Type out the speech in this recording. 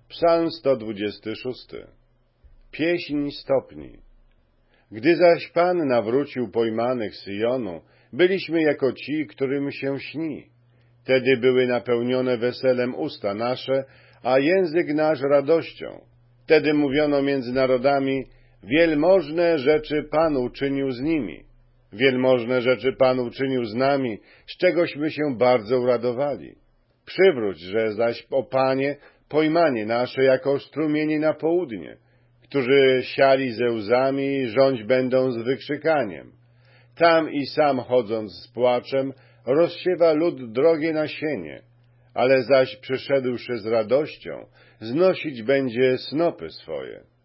Psalm 126. Pieśń stopni. Gdy zaś Pan nawrócił pojmanych z Syjonu, byliśmy jako ci, którym się śni. Tedy były napełnione weselem usta nasze, a język nasz radością. Tedy mówiono między narodami, wielmożne rzeczy Pan uczynił z nimi. Wielmożne rzeczy Pan uczynił z nami, z czegośmy się bardzo uradowali. Przywróć, że zaś, o Panie, pojmanie nasze jako strumieni na południe, którzy siali ze łzami, rządź będą z wykrzykaniem. Tam i sam chodząc z płaczem, rozsiewa lud drogie nasienie, ale zaś przyszedłszy z radością, znosić będzie snopy swoje.